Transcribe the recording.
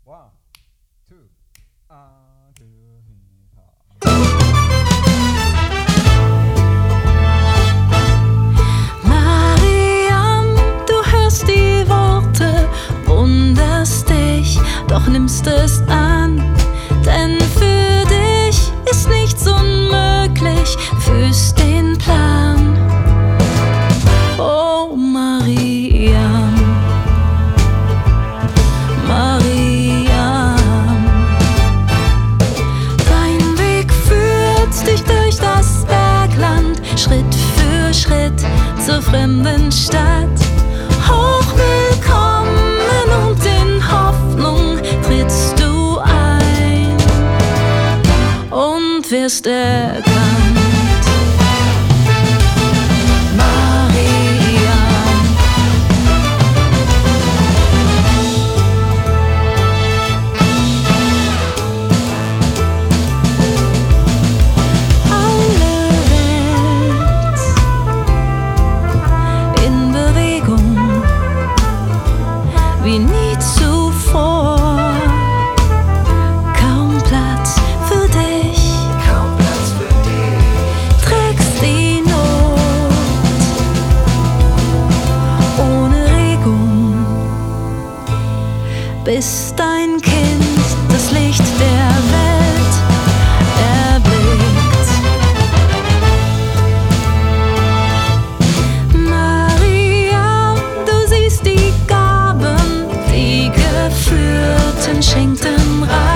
One, two, Mariam, du hörst die Worte, wunderst dich, doch nimmst es an. Denn für dich ist nichts unmöglich, fühlst den Plan. Oh Mariam, Mariam, dein Weg führt dich durch das Bergland, Schritt für Schritt zur fremden Stadt. Hochwillkommen und in Hoffnung trittst du ein und wirst erkannt. Wie nie zuvor, kaum Platz für dich, trägst die Not ohne Regung, bis dein Kind das Licht der Welt erblickt. Mariam, du siehst die Gaben, die Geflührten schenkten Reich.